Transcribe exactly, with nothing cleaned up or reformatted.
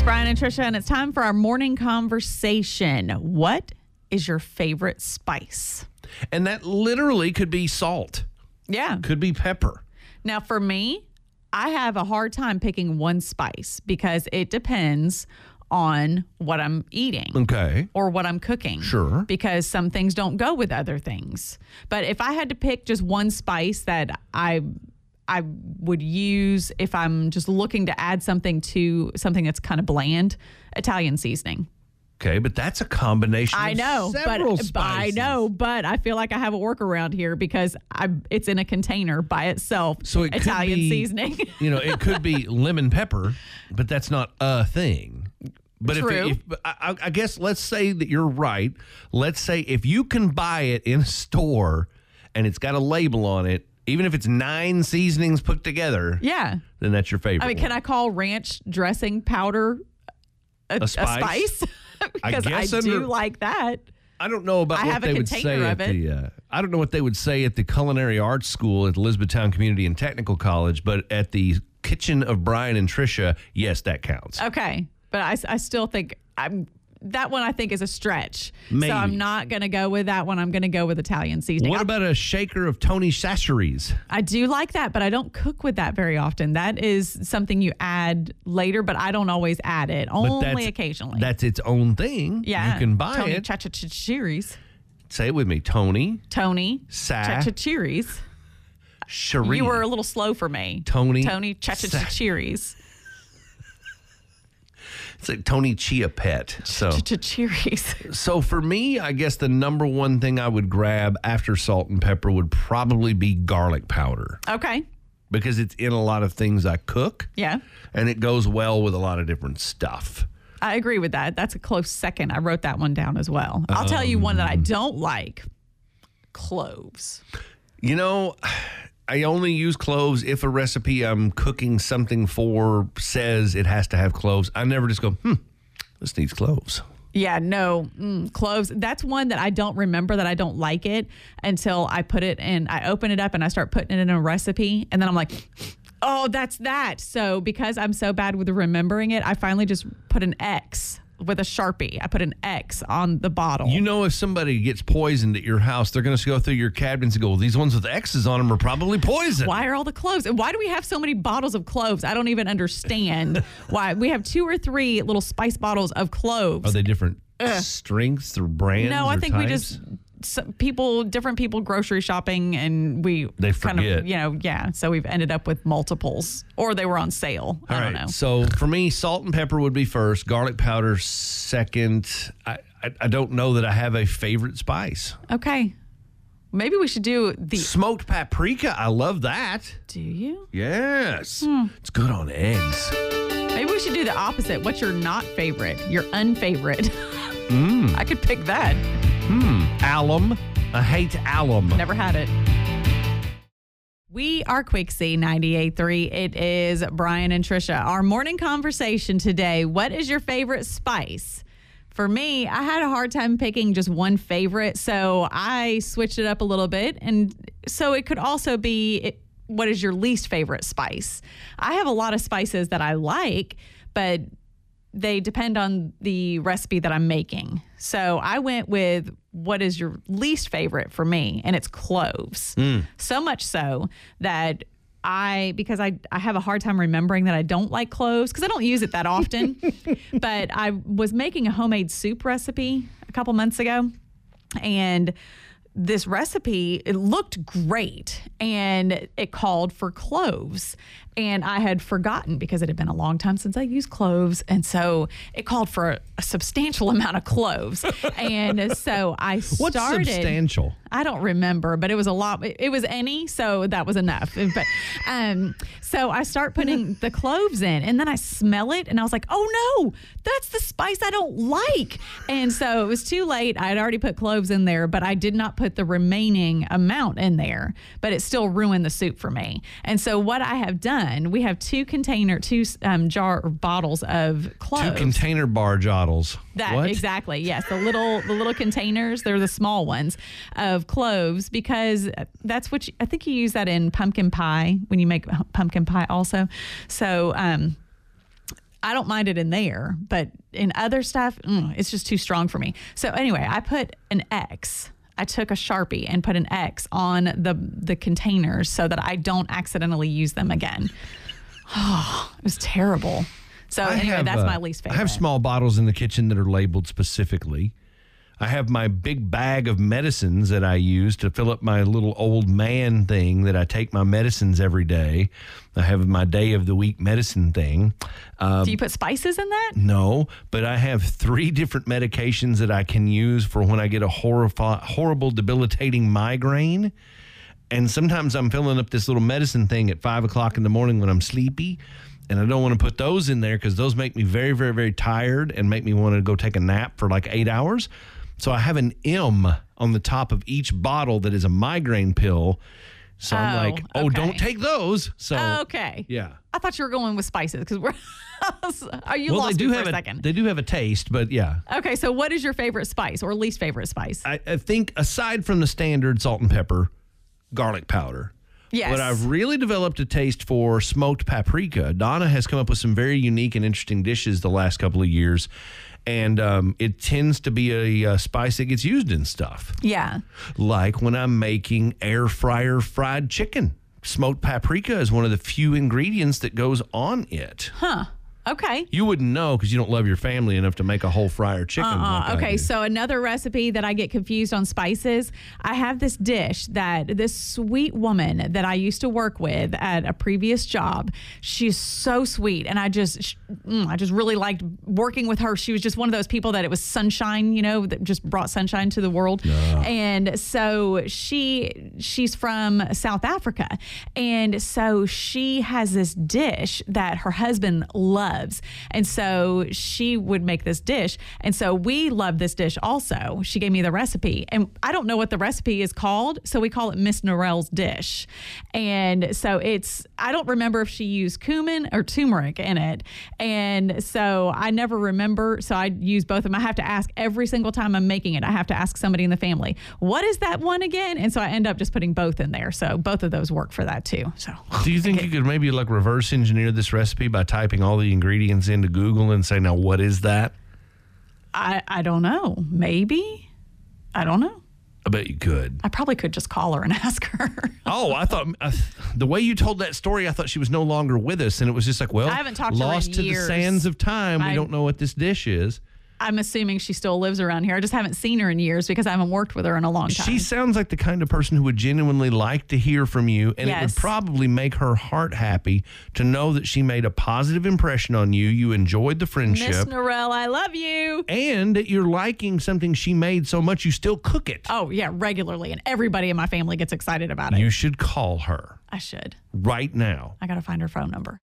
Brian and Trisha, and it's time for our morning conversation. What is your favorite spice? And that literally could be salt. Yeah. Could be pepper. Now, for me, I have a hard time picking one spice because it depends on what I'm eating. Okay. Or what I'm cooking. Sure. Because some things don't go with other things. But if I had to pick just one spice that I I would use if I'm just looking to add something to something that's kind of bland, Italian seasoning. Okay, but that's a combination I of know, several but, but I spices. know, but I feel like I have a workaround here because I it's in a container by itself. So it Italian could be, seasoning. You know, it could be lemon pepper, but that's not a thing. But True. if, if I, I guess let's say that you're right. Let's say if you can buy it in a store and it's got a label on it, even if it's nine seasonings put together, Yeah. then that's your favorite. I mean, can one. I call ranch dressing powder a, A spice? spice? Because I, guess do under- like that. I don't know about I what have a they would say container at of it. the. Uh, I don't know what they would say at the Culinary Arts School at the Elizabethtown Community and Technical College, but at the kitchen of Brian and Trisha, yes, that counts. Okay. But I, I still think I'm that one I think is a stretch. Maybe. So I'm not going to go with that one. I'm going to go with Italian seasoning. What I- about a shaker of Tony Chachere's? I do like that, but I don't cook with that very often. That is something you add later, but I don't always add it. But Only that's- occasionally. That's its own thing. yeah. You can buy Tony it. Chachachiris. Say it with me. Tony Tony Sa- Chachachiris. Cherie. You were a little slow for me. Tony Tony Sa- Chachachiris. It's like Tony Chia Pet. So, Chachachiris. so for me, I guess the number one thing I would grab after salt and pepper would probably be garlic powder Okay. because it's in a lot of things I cook. Yeah. And it goes well with a lot of different stuff. I agree with that. That's a close second. I wrote that one down as well. I'll tell you one that Um. I don't like. Cloves. You know, I only use cloves if a recipe I'm cooking something for says it has to have cloves. I never just go, hmm, this needs cloves. Yeah, no, mm, cloves. That's one that I don't remember that I don't like it until I put it in. I open it up and I start putting it in a recipe. And then I'm like, oh, that's that. So because I'm so bad with remembering it, I finally just put an X with a Sharpie. I put an X on the bottle. You know, if somebody gets poisoned at your house, they're going to go through your cabinets and go, well, these ones with X's on them are probably poison. Why are all the cloves? And why do we have so many bottles of cloves? I don't even understand why. We have two or three little spice bottles of cloves. Are they different strengths or brands? No, I or think we types? just some people, different people grocery shopping, and we They kind forget. of, you know, yeah. So we've ended up with multiples, or they were on sale. I All don't right. know. So for me, salt and pepper would be first, garlic powder second. I, I, I don't know that I have a favorite spice. Okay, maybe we should do the. Smoked paprika. I love that. Do you? Yes. Hmm. It's good on eggs. Maybe we should do the opposite. What's your not favorite? Your unfavorite? Mm. I could pick that. Hmm. Alum. I hate alum. Never had it. We are Quixie ninety-eight point three. It is Brian and Trisha. Our morning conversation today. What is your favorite spice? For me, I had a hard time picking just one favorite, so I switched it up a little bit. And so it could also be, it, what is your least favorite spice? I have a lot of spices that I like, but they depend on the recipe that I'm making. So I went with what is your least favorite for me, and it's cloves. So much so that I, because I, I have a hard time remembering that I don't like cloves because I don't use it that often. But I was making a homemade soup recipe a couple months ago, and this recipe, it looked great, and it called for cloves. And I had forgotten because it had been a long time since I used cloves. And so it called for a, a substantial amount of cloves. And so I What's started. substantial? I don't remember, but it was a lot. It, it was any, so that was enough. But um, so I start putting the cloves in, and then I smell it, and I was like, oh no, that's the spice I don't like. And so it was too late. I had already put cloves in there, but I did not put the remaining amount in there. But it still ruined the soup for me. And so what I have done, we have two container, two um, jar or bottles of cloves. Two container bar jottles. That What? exactly, yes. The little the little containers, they're the small ones of cloves, because that's what you, I think you use that in pumpkin pie when you make pumpkin pie also. So um I don't mind it in there, but in other stuff, mm, it's just too strong for me. So anyway, I put an X. I took a Sharpie and put an X on the the containers so that I don't accidentally use them again. Oh, it was terrible. So I anyway, have, that's uh, my least favorite. I have small bottles in the kitchen that are labeled specifically. I have my big bag of medicines that I use to fill up my little old man thing that I take my medicines every day. I have my day of the week medicine thing. Uh, Do you put spices in that? no, but I have three different medications that I can use for when I get a horrifi- horrible, debilitating migraine. And sometimes I'm filling up this little medicine thing at five o'clock in the morning when I'm sleepy. And I don't want to put those in there because those make me very, very, very tired and make me want to go take a nap for like eight hours. So I have an M on the top of each bottle that is a migraine pill. So I'm Oh, like, oh, okay. don't take those. So Okay. yeah. I thought you were going with spices because we're. Are you Well, lost they do me for have a a, second? they do have a taste, but yeah. Okay, so what is your favorite spice or least favorite spice? I, I think aside from the standard salt and pepper, garlic powder. Yes. But I've really developed a taste for smoked paprika. Donna has come up with some very unique and interesting dishes the last couple of years. And um, it tends to be a, a spice that gets used in stuff. Yeah. Like when I'm making air fryer fried chicken. Smoked paprika is one of the few ingredients that goes on it. Huh. Okay. You wouldn't know because you don't love your family enough to make a whole fryer chicken. Uh-uh. like I Okay, do. so another recipe that I get confused on spices. I have this dish that this sweet woman that I used to work with at a previous job. She's so sweet, and I just, sh- mm, I just really liked working with her. She was just one of those people that it was sunshine, you know, that just brought sunshine to the world. And so she, she's from South Africa, and so she has this dish that her husband loves. And so she would make this dish. And so we love this dish also. She gave me the recipe. And I don't know what the recipe is called, so we call it Miss Norell's dish. And so it's, I don't remember if she used cumin or turmeric in it. And so I never remember. So I use both of them. I have to ask every single time I'm making it. I have to ask somebody in the family, what is that one again? And so I end up just putting both in there. So both of those work for that too. So Do you think you could maybe like reverse engineer this recipe by typing all the ingredients into Google and say, now what is that? I, I don't know. Maybe. I don't know. I bet you could. I probably could just call her and ask her. Oh, I thought uh, the way you told that story, I thought she was no longer with us. And it was just like, well, I haven't talked to her in lost to the years. sands of time. We I- don't know what this dish is. I'm assuming she still lives around here. I just haven't seen her in years because I haven't worked with her in a long time. She sounds like the kind of person who would genuinely like to hear from you, and it would Yes. probably make her heart happy to know that she made a positive impression on you. You enjoyed the Miss friendship, Norell, I love you. and that you're liking something she made so much you still cook it. Oh, yeah, regularly. And everybody in my family gets excited about it. You should call her I should. right now. I got to find her phone number.